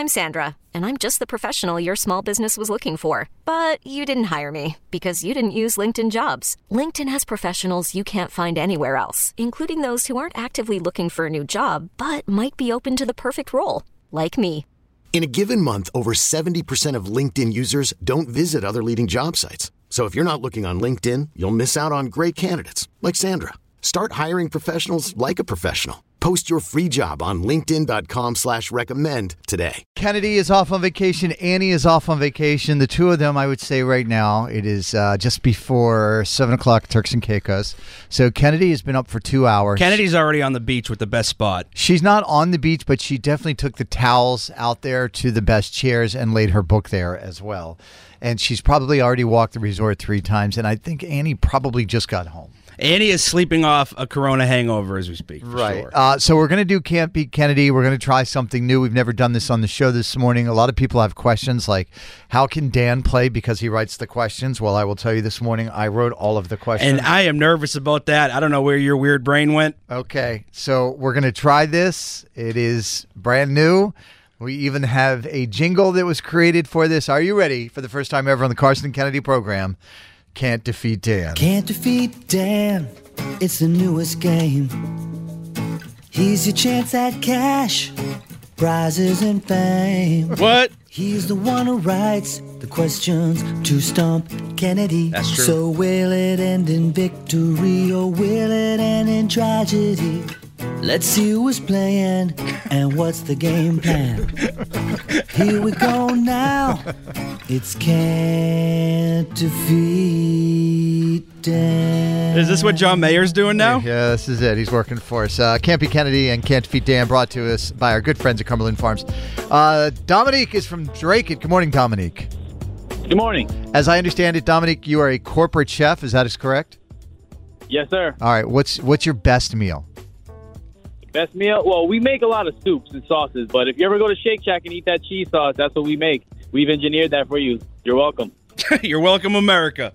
I'm Sandra, and I'm just the professional your small business was looking for. But you didn't hire me because you didn't use LinkedIn Jobs. LinkedIn has professionals you can't find anywhere else, including those who aren't actively looking for a new job, but might be open to the perfect role, like me. In a given month, over 70% of LinkedIn users don't visit other leading job sites. So if you're not looking on LinkedIn, you'll miss out on great candidates like Sandra. Start hiring professionals like a professional. Post your free job on linkedin.com/recommend today. Kennedy is off on vacation. Annie is off on vacation. The two of them, I would say right now, it is just before 7 o'clock, Turks and Caicos. So Kennedy has been up for 2 hours. Kennedy's already on the beach with the best spot. She's not on the beach, but she definitely took the towels out there to the best chairs and laid her book there as well. And she's probably already walked the resort 3 times. And I think Annie probably just got home. Annie is sleeping off a Corona hangover as we speak. For right. Sure. So we're going to do Can't Beat Kennedy. We're going to try something new. We've never done this on the show this morning. A lot of people have questions like, how can Dan play because he writes the questions? Well, I will tell you this morning, I wrote all of the questions. And I am nervous about that. I don't know where your weird brain went. Okay. So we're going to try this. It is brand new. We even have a jingle that was created for this. Are you ready for the first time ever on the Carson and Kennedy program? Can't Defeat Dan. Can't defeat Dan. It's the newest game. He's your chance at cash, prizes, and fame. What? He's the one who writes the questions to stump Kennedy. That's true. So will it end in victory or will it end in tragedy? Let's see who is playing and what's the game plan. Here we go now. It's Can't Defeat Dan. Is this what John Mayer's doing now? Yeah, this is it. He's working for us. Can't Beat Kennedy and Can't Defeat Dan, brought to us by our good friends at Cumberland Farms. Dominique is from Drake. Good morning, Dominique. Good morning. As I understand it, Dominique, you are a corporate chef. Is that correct? Yes, sir. All right. What's your best meal? Best meal? Well, we make a lot of soups and sauces, but if you ever go to Shake Shack and eat that cheese sauce, that's what we make. We've engineered that for you. You're welcome. You're welcome, America.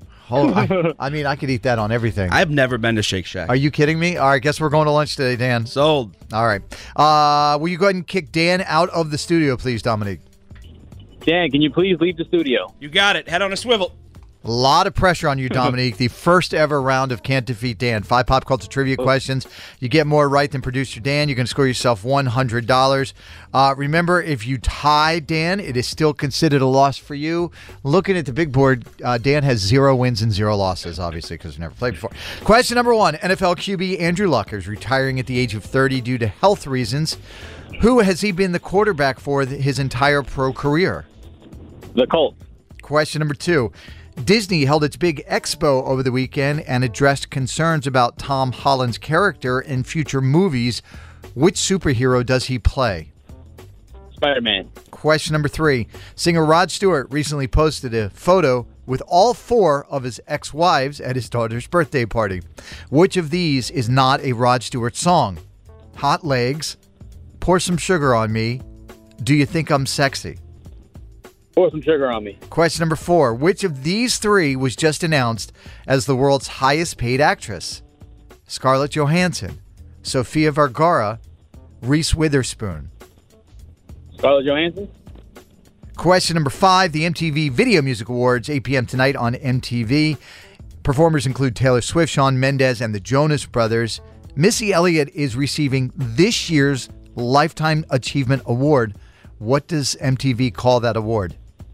I mean, I could eat that on everything. I've never been to Shake Shack. Are you kidding me? All right, guess we're going to lunch today, Dan. Sold. All right. Will you go ahead and kick Dan out of the studio, please, Dominique? Dan, can you please leave the studio? You got it. Head on a swivel. A lot of pressure on you, Dominique. The first ever round of Can't Defeat Dan. 5 pop culture trivia questions. You get more right than producer Dan, you can score yourself $100. Remember, if you tie Dan, it is still considered a loss for you. Looking at the big board, Dan has 0 wins and 0 losses, obviously, because we've never played before. Question number 1. NFL QB Andrew Luck is retiring at the age of 30 due to health reasons. Who has he been the quarterback for his entire pro career? The Colts. Question number 2. Disney held its big expo over the weekend and addressed concerns about Tom Holland's character in future movies. Which superhero does he play? Spider-Man. Question number 3. Singer Rod Stewart recently posted a photo with all 4 of his ex-wives at his daughter's birthday party. Which of these is not a Rod Stewart song? Hot Legs, Pour Some Sugar on Me, Do You Think I'm Sexy? Pour some sugar on me. Question number 4. Which of these 3 was just announced as the world's highest paid actress? Scarlett Johansson, Sofia Vergara, Reese Witherspoon. Scarlett Johansson. Question number 5. The MTV Video Music Awards, 8 p.m. tonight on MTV. Performers include Taylor Swift, Shawn Mendes, and the Jonas Brothers. Missy Elliott is receiving this year's Lifetime Achievement Award. What does MTV call that award?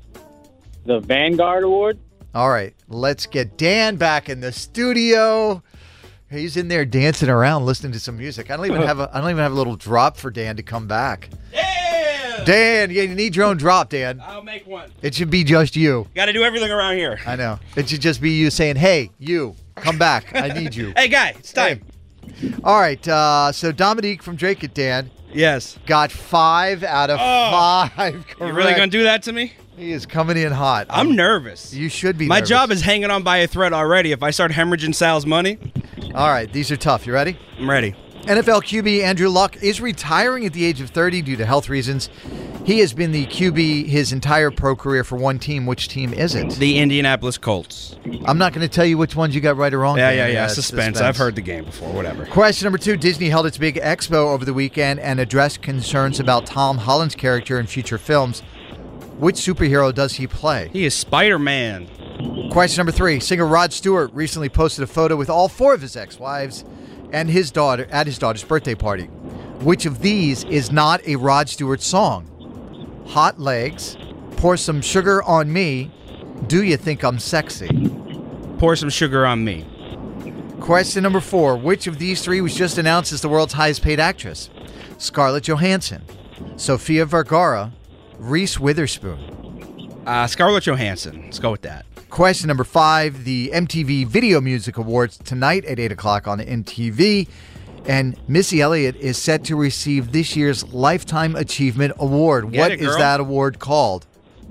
The Vanguard Award. All right, let's get Dan back in the studio. He's in there dancing around, listening to some music. I don't even have a little drop for Dan to come back. Yeah! Dan, you need your own drop, Dan. I'll make one. It should be just you. Got to do everything around here. I know. It should just be you saying, "Hey, you, come back. I need you." Hey, guy, it's time. Hey. All right. So Dominique from Drake and Dan. Yes. Got 5 out of 5 correct. You really going to do that to me? He is coming in hot. I'm nervous. You should be My nervous. job is hanging on by a thread already. If I start hemorrhaging Sal's money. All right. These are tough. You ready? I'm ready. NFL QB Andrew Luck is retiring at the age of 30 due to health reasons. He has been the QB his entire pro career for one team. Which team is it? The Indianapolis Colts. I'm not going to tell you which ones you got right or wrong. Dan. Yeah. It's Suspense. I've heard the game before. Whatever. Question number 2. Disney held its big expo over the weekend and addressed concerns about Tom Holland's character in future films. Which superhero does he play? He is Spider-Man. Question number 3. Singer Rod Stewart recently posted a photo with all 4 of his ex-wives and his daughter at his daughter's birthday party. Which of these is not a Rod Stewart song? Hot Legs, Pour Some Sugar on Me, Do You Think I'm Sexy? Pour Some Sugar on Me. Question number 4. Which of these 3 was just announced as the world's highest paid actress? Scarlett Johansson, Sofia Vergara, Reese Witherspoon. Scarlett Johansson. Let's go with that. Question number 5. The MTV Video Music Awards tonight at 8 o'clock on MTV. And Missy Elliott is set to receive this year's Lifetime Achievement Award. What is that award called?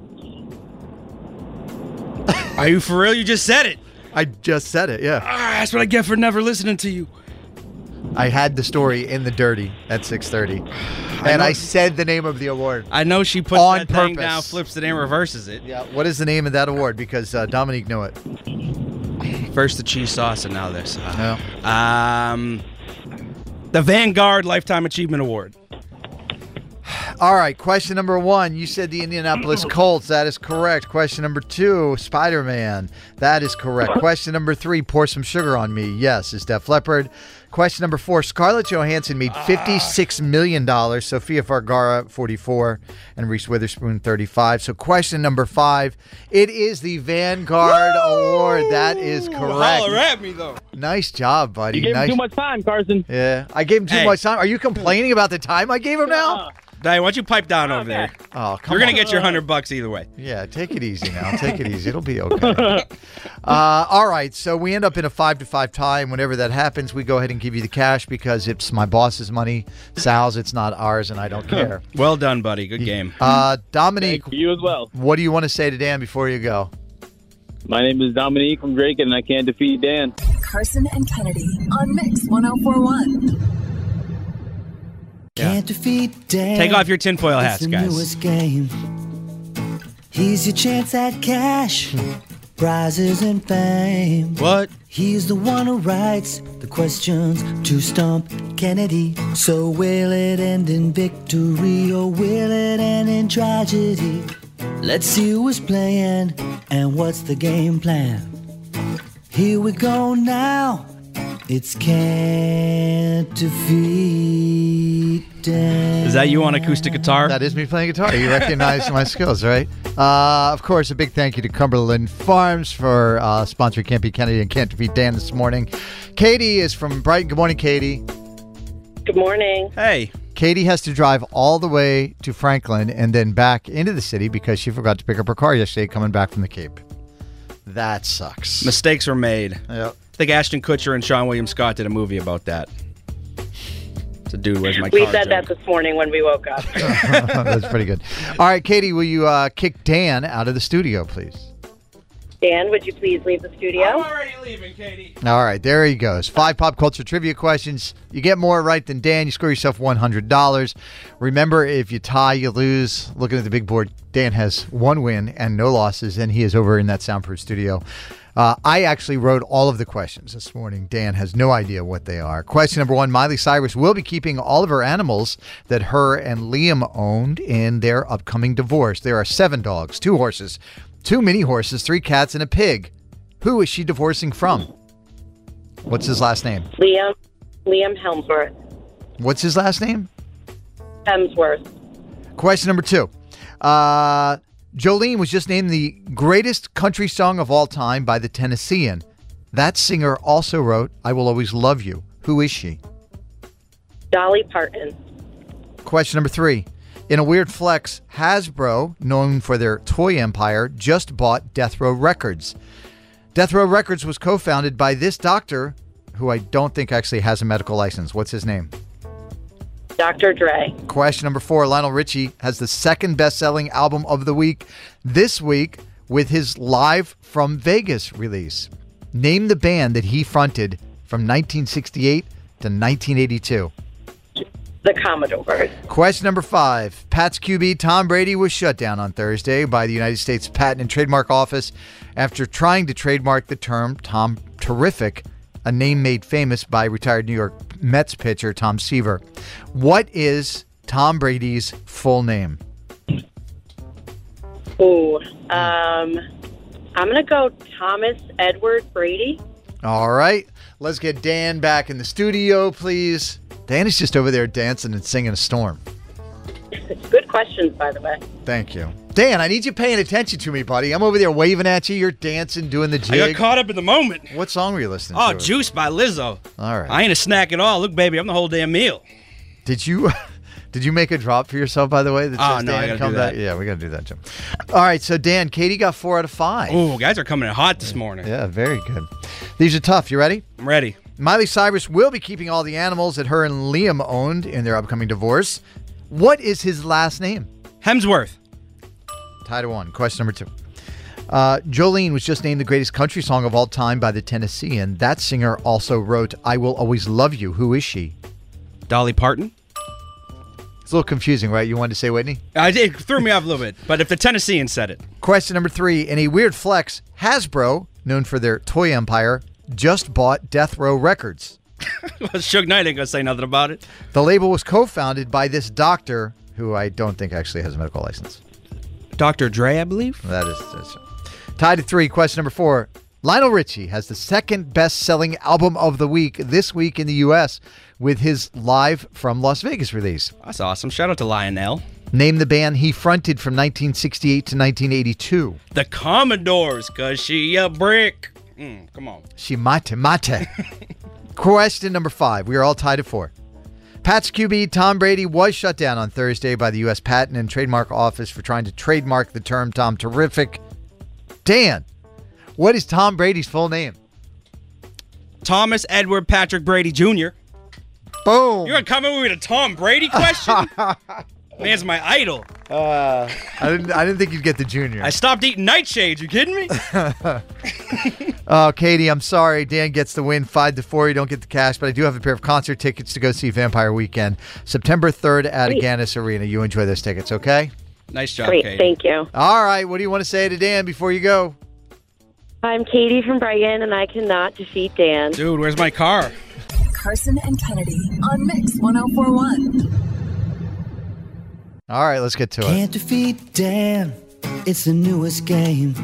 Are you for real? You just said it. I just said it, yeah. That's what I get for never listening to you. I had the story in the dirty at 6:30. And I said the name of the award. I know she puts On that thing purpose. down, flips it, and reverses it. Yeah. What is the name of that award? Because Dominique knew it. First the cheese sauce, and now this. Yeah. The Vanguard Lifetime Achievement Award. All right, question number 1. You said the Indianapolis Colts. That is correct. Question number 2, Spider-Man. That is correct. Question number 3, Pour Some Sugar on Me. Yes, is Def Leppard. Question number 4, Scarlett Johansson made $56 million. Sofia Vergara, 44, and Reese Witherspoon, 35. So question number 5, it is the Vanguard Award. That is correct. Holler at me, though. Nice job, buddy. You gave him too much time, Carson. Yeah, I gave him too much time. Are you complaining about the time I gave him now? Hey, why don't you pipe down over there? Oh, come You're going on. to get your $100 either way. Yeah, take it easy now. Take it easy. It'll be okay. All right, so we end up in a 5-5 tie, and whenever that happens, we go ahead and give you the cash because it's my boss's money. Sal's, it's not ours, and I don't care. Well done, buddy. Good game. Dominique, You as well. what do you want to say to Dan before you go? My name is Dominique from Drake, and I can't defeat Dan. Carson and Kennedy on Mix 1041. Can't defeat Dan. Take off your tinfoil hats, It's the guys. newest game. He's your chance at cash, prizes and fame. What? He's the one who writes the questions to stump Kennedy. So will it end in victory or will it end in tragedy? Let's see who is playing and what's the game plan. Here we go now. It's Can't Defeat Dan. Is that you on acoustic guitar? That is me playing guitar. You recognize my skills, right? Of course, a big thank you to Cumberland Farms for sponsoring Can't Beat Kennedy and Can't Defeat Dan this morning. Katie is from Brighton. Good morning, Katie. Good morning. Hey. Katie has to drive all the way to Franklin and then back into the city because she forgot to pick up her car yesterday coming back from the Cape. That sucks. Mistakes were made. Yep. I think Ashton Kutcher and Sean William Scott did a movie about that. It's a dude, where's my We car said joke. that this morning when we woke up. That's pretty good. All right, Katie, will you kick Dan out of the studio, please? Dan, would you please leave the studio? I'm already leaving, Katie. All right, there he goes. 5 pop culture trivia questions. You get more right than Dan. You score yourself $100. Remember, if you tie, you lose. Looking at the big board, Dan has 1 win and no losses, and he is over in that soundproof studio. I actually wrote all of the questions this morning. Dan has no idea what they are. Question number 1, Miley Cyrus will be keeping all of her animals that her and Liam owned in their upcoming divorce. There are 7 dogs, 2 horses, 2 mini horses, 3 cats, and a pig. Who is she divorcing from? What's his last name? Liam Hemsworth. What's his last name? Hemsworth. Question number 2. Jolene was just named the greatest country song of all time by the Tennessean. That singer also wrote I Will Always Love You. Who is she? Dolly Parton. Question number 3. In a weird flex, Hasbro, known for their toy empire, just bought Death Row Records. Death Row Records was co-founded by this doctor, who I don't think actually has a medical license. What's his name? Dr. Dre. Question number 4. Lionel Richie has the second best-selling album of the week this week with his Live from Vegas release. Name the band that he fronted from 1968 to 1982. The Commodores. Question number 5. Pats QB Tom Brady was shut down on Thursday by the United States Patent and Trademark Office after trying to trademark the term Tom Terrific, a name made famous by retired New York Mets pitcher Tom Seaver. What is Tom Brady's full name? Ooh, I'm going to go Thomas Edward Brady. All right. Let's get Dan back in the studio, please. Dan is just over there dancing and singing a storm. Good questions, by the way. Thank you. Dan, I need you paying attention to me, buddy. I'm over there waving at you. You're dancing, doing the jig. I got caught up in the moment. What song were you listening Oh, to? Juice by Lizzo. All right. I ain't a snack at all. Look, baby, I'm the whole damn meal. Did you make a drop for yourself, by the way? That Oh, says no, Dan, I gotta come do that. back? Yeah, we got to do that, Jim. All right, so Dan, Katie got 4 out of 5. Oh, guys are coming in hot this morning. Yeah, very good. These are tough. You ready? I'm ready. Miley Cyrus will be keeping all the animals that her and Liam owned in their upcoming divorce. What is his last name? Hemsworth. Tied at 1. Question number 2. Jolene was just named the greatest country song of all time by the Tennessean. That singer also wrote I Will Always Love You. Who is she? Dolly Parton. It's a little confusing, right? You wanted to say Whitney? It threw me off a little bit, but if the Tennessean said it. Question number 3. In a weird flex, Hasbro, known for their toy empire, just bought Death Row Records. Well, Suge Knight ain't gonna say nothing about it. The label was co-founded by this doctor, who I don't think actually has a medical license. Dr. Dre, I believe. That's tied at 3. Question number 4. Lionel Richie has the second best-selling album of the week this week in the U.S. with his Live from Las Vegas release. That's awesome. Shout out to Lionel. Name the band he fronted from 1968 to 1982. The Commodores, cause she a brick. Come on. She mate. Question number 5. We are all tied at 4. Pats QB Tom Brady was shut down on Thursday by the U.S. Patent and Trademark Office for trying to trademark the term Tom Terrific. Dan, what is Tom Brady's full name? Thomas Edward Patrick Brady Jr. Boom. You're gonna come in with a Tom Brady question? Man's my idol. I didn't think you'd get the junior. I stopped eating nightshades. You kidding me? Oh, Katie, I'm sorry. Dan gets the win 5-4. You don't get the cash, but I do have a pair of concert tickets to go see Vampire Weekend, September 3rd at Agganis Arena. You enjoy those tickets, okay? Nice job, Great, Katie. thank you. All right. What do you want to say to Dan before you go? I'm Katie from Brighton, and I cannot defeat Dan. Dude, where's my car? Carson and Kennedy on Mix 104.1. All right, let's get to it. Can't defeat Dan, it's the newest game.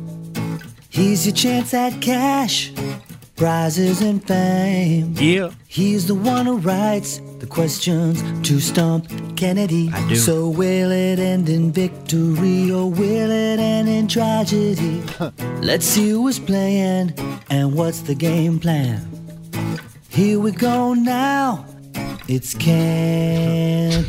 He's your chance at cash, prizes and fame. Yeah. He's the one who writes the questions to stump Kennedy. I do. So will it end in victory or will it end in tragedy? Let's see who is playing and what's the game plan. Here we go now. It's Can't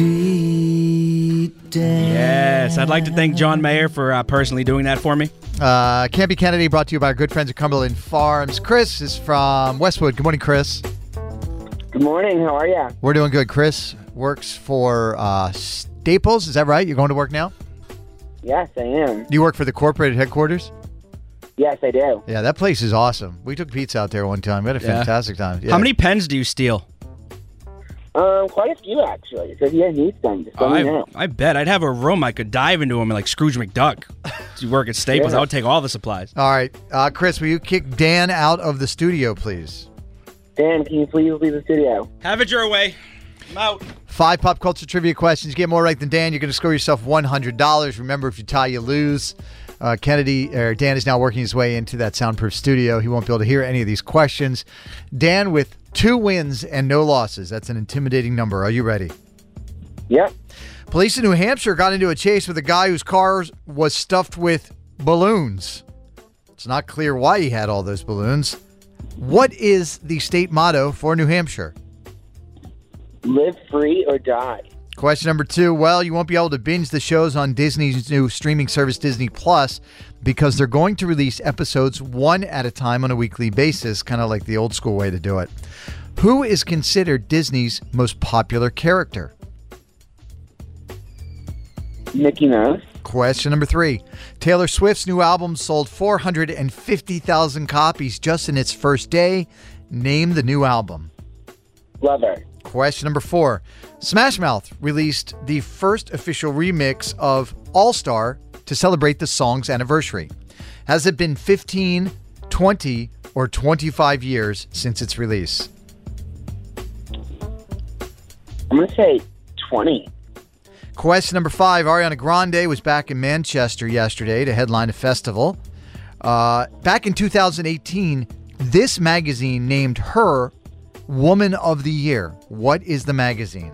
Defeat Dan. Yes, I'd like to thank John Mayer for personally doing that for me. Can't Be Kennedy brought to you by our good friends at Cumberland Farms. Chris is from Westwood. Good morning, Chris. Good morning. How are you? We're doing good. Chris works for Staples. Is that right? You're going to work now? Yes, I am. Do you work for the corporate headquarters? Yes, I do. Yeah, that place is awesome. We took pizza out there one time. We had a fantastic time. Yeah. How many pens do you steal? Quite a few, actually. So if you guys need some, just let me know. I bet. I'd have a room I could dive into them like Scrooge McDuck. You work at Staples. Yeah. I would take all the supplies. All right. Chris, will you kick Dan out of the studio, please? Dan, can you please leave the studio? Have it your way. I'm out. 5 pop culture trivia questions. You get more right than Dan, you're going to score yourself $100. Remember, if you tie, you lose. Dan is now working his way into that soundproof studio. He won't be able to hear any of these questions. Dan with 2 wins and no losses. That's an intimidating number. Are you ready? Yep. Police in New Hampshire got into a chase with a guy whose car was stuffed with balloons. It's not clear why he had all those balloons. What is the state motto for New Hampshire? Live free or die. Question number 2. Well, you won't be able to binge the shows on Disney's new streaming service, Disney Plus, because they're going to release episodes one at a time on a weekly basis, kind of like the old school way to do it. Who is considered Disney's most popular character? Mickey Mouse. Question number 3. Taylor Swift's new album sold 450,000 copies just in its first day. Name the new album. Lover. Question number 4. Smash Mouth released the first official remix of All-Star to celebrate the song's anniversary. Has it been 15, 20, or 25 years since its release? I'm going to say 20. Question number 5. Ariana Grande was back in Manchester yesterday to headline a festival. Back in 2018, this magazine named her Woman of the Year. What is the magazine?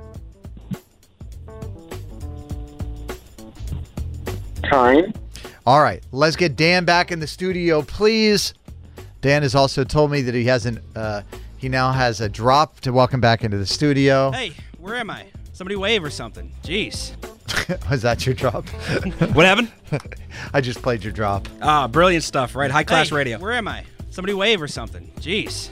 Time. All right, let's get Dan back in the studio, please. Dan has also told me that he now has a drop to welcome back into the studio. Hey, where am I? Somebody wave or something. Jeez. Was that your drop? What happened? I just played your drop. Ah, brilliant stuff, right? High-class radio. Where am I? Somebody wave or something. Jeez.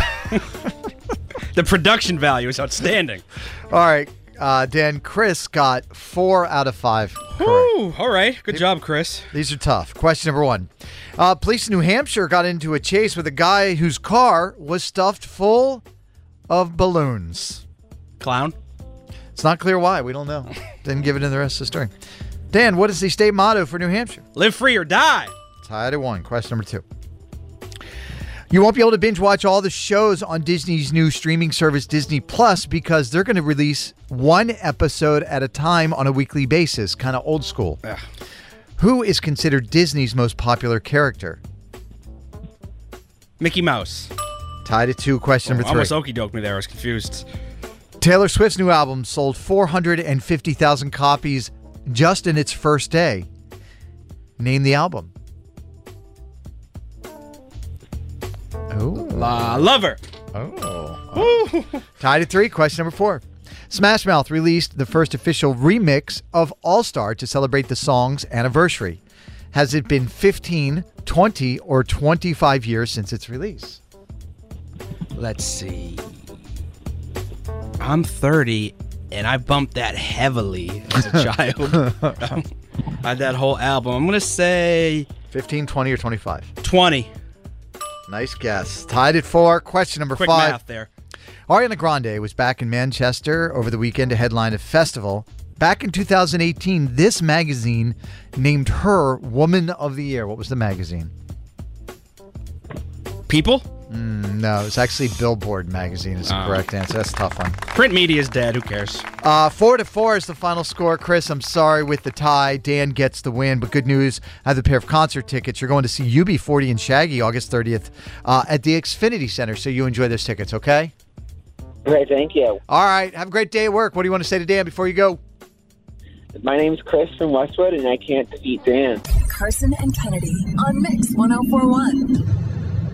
The production value is outstanding. All right, Dan, Chris got 4 out of 5 correct. Woo, all right. Good job, Chris. These are tough. Question number 1. Police in New Hampshire got into a chase with a guy whose car was stuffed full of balloons. Clown? It's not clear why. We don't know. Didn't give it in the rest of the story. Dan, what is the state motto for New Hampshire? Live free or die. Tied at 1. Question number 2. You won't be able to binge watch all the shows on Disney's new streaming service, Disney Plus, because they're going to release one episode at a time on a weekly basis, kind of old school. Ugh. Who is considered Disney's most popular character? Mickey Mouse. Tied at 2. Question number 3. Almost okey-doked me there. I was confused. Taylor Swift's new album sold 450,000 copies just in its first day. Name the album. Oh. Lover. Oh. Tied at 3. Question number 4. Smash Mouth released the first official remix of All-Star to celebrate the song's anniversary. Has it been 15, 20, or 25 years since its release? Let's see. I'm 30, and I bumped that heavily as a child. I had that whole album. I'm going to say 15, 20, or 25? 20. Nice guess. Tied at 4. Question number 5. Quick math there. Ariana Grande was back in Manchester over the weekend to headline a festival. Back in 2018, this magazine named her Woman of the Year. What was the magazine? People? No, it's actually Billboard magazine is the correct answer. That's a tough one. Print media is dead. Who cares? 4-4 is the final score. Chris, I'm sorry with the tie. Dan gets the win, but good news. I have a pair of concert tickets. You're going to see UB40 and Shaggy August 30th at the Xfinity Center, so you enjoy those tickets, okay? Great, thank you. All right, have a great day at work. What do you want to say to Dan before you go? My name's Chris from Westwood, and I can't defeat Dan. Carson and Kennedy on Mix 104.1.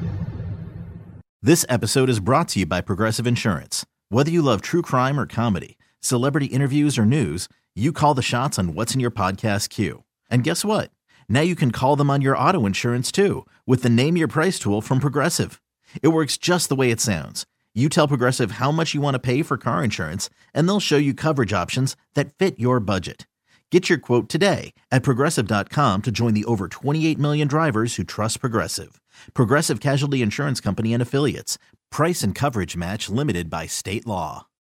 This episode is brought to you by Progressive Insurance. Whether you love true crime or comedy, celebrity interviews or news, you call the shots on what's in your podcast queue. And guess what? Now you can call them on your auto insurance too with the Name Your Price tool from Progressive. It works just the way it sounds. You tell Progressive how much you want to pay for car insurance, and they'll show you coverage options that fit your budget. Get your quote today at Progressive.com to join the over 28 million drivers who trust Progressive. Progressive Casualty Insurance Company and Affiliates. Price and coverage match limited by state law.